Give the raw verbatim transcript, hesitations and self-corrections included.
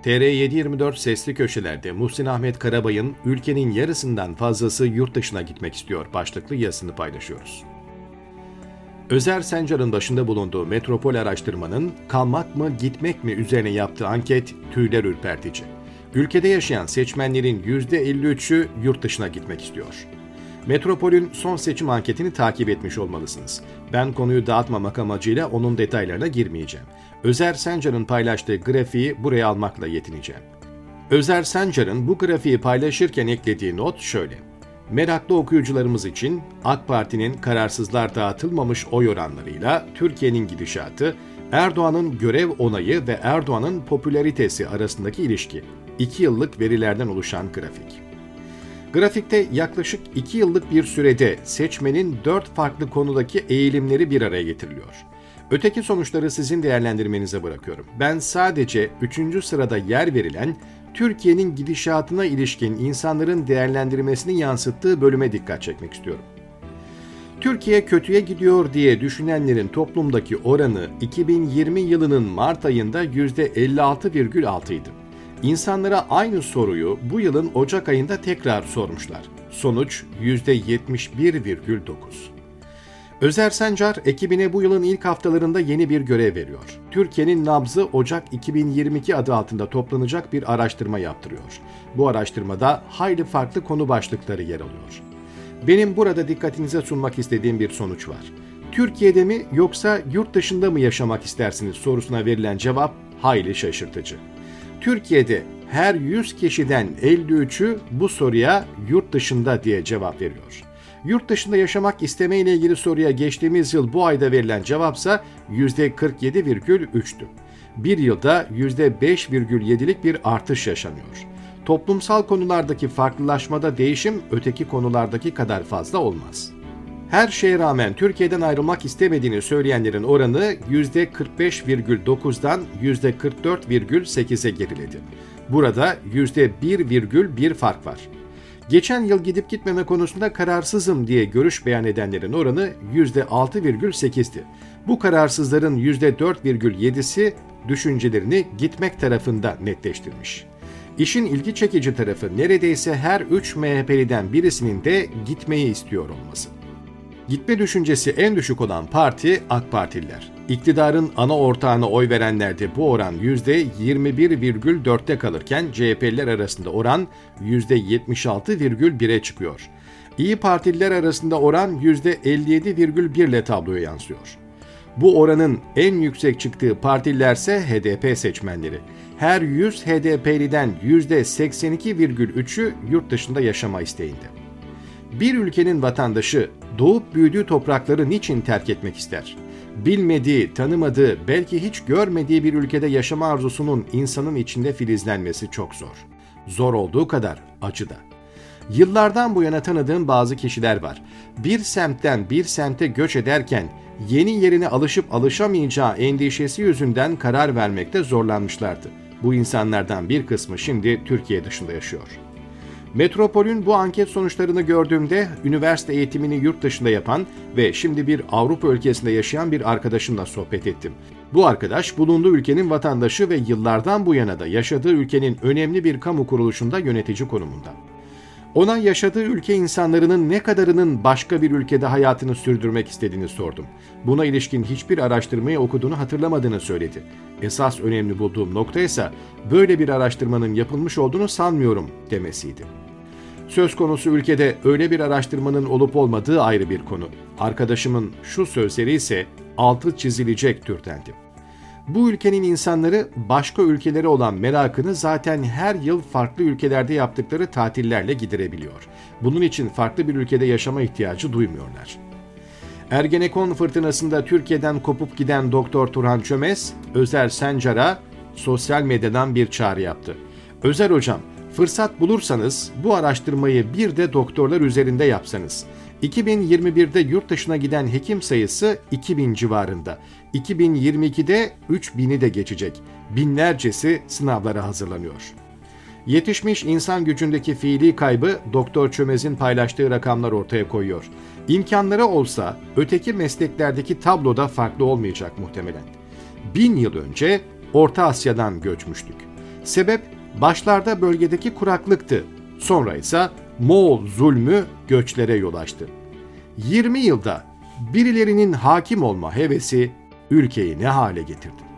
T R yedi yirmi dört Sesli Köşeler'de Muhsin Ahmet Karabay'ın ülkenin yarısından fazlası yurt dışına gitmek istiyor başlıklı yazısını paylaşıyoruz. Özer Sencar'ın başında bulunduğu Metropol Araştırma'nın kalmak mı gitmek mi üzerine yaptığı anket tüyler ürpertici. Ülkede yaşayan seçmenlerin yüzde elli üçü yurt dışına gitmek istiyor. Metropol'ün son seçim anketini takip etmiş olmalısınız. Ben konuyu dağıtmamak amacıyla onun detaylarına girmeyeceğim. Özer Sencar'ın paylaştığı grafiği buraya almakla yetineceğim. Özer Sencar'ın bu grafiği paylaşırken eklediği not şöyle. Meraklı okuyucularımız için AK Parti'nin kararsızlar dağıtılmamış oy oranlarıyla Türkiye'nin gidişatı, Erdoğan'ın görev onayı ve Erdoğan'ın popülaritesi arasındaki ilişki. iki yıllık verilerden oluşan grafik. Grafikte yaklaşık iki yıllık bir sürede seçmenin dört farklı konudaki eğilimleri bir araya getiriliyor. Öteki sonuçları sizin değerlendirmenize bırakıyorum. Ben sadece üçüncü sırada yer verilen Türkiye'nin gidişatına ilişkin insanların değerlendirmesini yansıttığı bölüme dikkat çekmek istiyorum. Türkiye kötüye gidiyor diye düşünenlerin toplumdaki oranı iki bin yirmi yılının Mart ayında yüzde elli altı virgül altı idi. İnsanlara aynı soruyu bu yılın Ocak ayında tekrar sormuşlar. Sonuç yüzde yetmiş bir virgül dokuz. Özer Sencar ekibine bu yılın ilk haftalarında yeni bir görev veriyor. Türkiye'nin nabzı Ocak iki bin yirmi iki adı altında toplanacak bir araştırma yaptırıyor. Bu araştırmada hayli farklı konu başlıkları yer alıyor. Benim burada dikkatinize sunmak istediğim bir sonuç var. Türkiye'de mi yoksa yurt dışında mı yaşamak istersiniz sorusuna verilen cevap hayli şaşırtıcı. Türkiye'de her yüz kişiden elli üçü bu soruya yurt dışında diye cevap veriyor. Yurt dışında yaşamak isteme ile ilgili soruya geçtiğimiz yıl bu ayda verilen cevapsa yüzde kırk yedi virgül üçtü. Bir yılda yüzde beş virgül yedilik bir artış yaşanıyor. Toplumsal konulardaki farklılaşmada değişim öteki konulardaki kadar fazla olmaz. Her şeye rağmen Türkiye'den ayrılmak istemediğini söyleyenlerin oranı yüzde kırk beş virgül dokuzdan yüzde kırk dört virgül sekize geriledi. Burada yüzde bir virgül bir fark var. Geçen yıl gidip gitmeme konusunda kararsızım diye görüş beyan edenlerin oranı yüzde altı virgül sekizdi. Bu kararsızların yüzde dört virgül yedisi düşüncelerini gitmek tarafında netleştirmiş. İşin ilgi çekici tarafı neredeyse her üç M H P'liden birisinin de gitmeyi istiyor olması. Gitme düşüncesi en düşük olan parti AK Partililer. İktidarın ana ortağına oy verenlerde bu oran yüzde yirmi bir virgül dörtte kalırken C H P'liler arasında oran yüzde yetmiş altı virgül bire çıkıyor. İyi Partililer arasında oran yüzde elli yedi virgül bir ile tabloya yansıyor. Bu oranın en yüksek çıktığı partililerse H D P seçmenleri. Her yüz H D P'liden yüzde seksen iki virgül üçü yurt dışında yaşama isteğinde. Bir ülkenin vatandaşı doğup büyüdüğü toprakları niçin terk etmek ister? Bilmediği, tanımadığı, belki hiç görmediği bir ülkede yaşama arzusunun insanın içinde filizlenmesi çok zor. Zor olduğu kadar acı da. Yıllardan bu yana tanıdığım bazı kişiler var. Bir semtten bir semte göç ederken yeni yerine alışıp alışamayacağı endişesi yüzünden karar vermekte zorlanmışlardı. Bu insanlardan bir kısmı şimdi Türkiye dışında yaşıyor. Metropol'ün bu anket sonuçlarını gördüğümde üniversite eğitimini yurt dışında yapan ve şimdi bir Avrupa ülkesinde yaşayan bir arkadaşımla sohbet ettim. Bu arkadaş bulunduğu ülkenin vatandaşı ve yıllardan bu yana da yaşadığı ülkenin önemli bir kamu kuruluşunda yönetici konumunda. Ona yaşadığı ülke insanlarının ne kadarının başka bir ülkede hayatını sürdürmek istediğini sordum. Buna ilişkin hiçbir araştırmayı okuduğunu hatırlamadığını söyledi. Esas önemli bulduğum nokta ise böyle bir araştırmanın yapılmış olduğunu sanmıyorum demesiydi. Söz konusu ülkede öyle bir araştırmanın olup olmadığı ayrı bir konu. Arkadaşımın şu sözleri ise altı çizilecek türdendi. Bu ülkenin insanları başka ülkelere olan merakını zaten her yıl farklı ülkelerde yaptıkları tatillerle giderebiliyor. Bunun için farklı bir ülkede yaşama ihtiyacı duymuyorlar. Ergenekon fırtınasında Türkiye'den kopup giden Doktor Turhan Çömez, Özer Sencar'a sosyal medyadan bir çağrı yaptı. Özer hocam, fırsat bulursanız bu araştırmayı bir de doktorlar üzerinde yapsanız. iki bin yirmi birde yurt dışına giden hekim sayısı iki bin civarında. iki bin yirmi ikide üç bini de geçecek. Binlercesi sınavlara hazırlanıyor. Yetişmiş insan gücündeki fiili kaybı Doktor Çömez'in paylaştığı rakamlar ortaya koyuyor. İmkanları olsa öteki mesleklerdeki tablo da farklı olmayacak muhtemelen. Bin yıl önce Orta Asya'dan göçmüştük. Sebep başlarda bölgedeki kuraklıktı. Sonra ise Moğol zulmü göçlere yol açtı. yirmi yılda birilerinin hakim olma hevesi ülkeyi ne hale getirdi?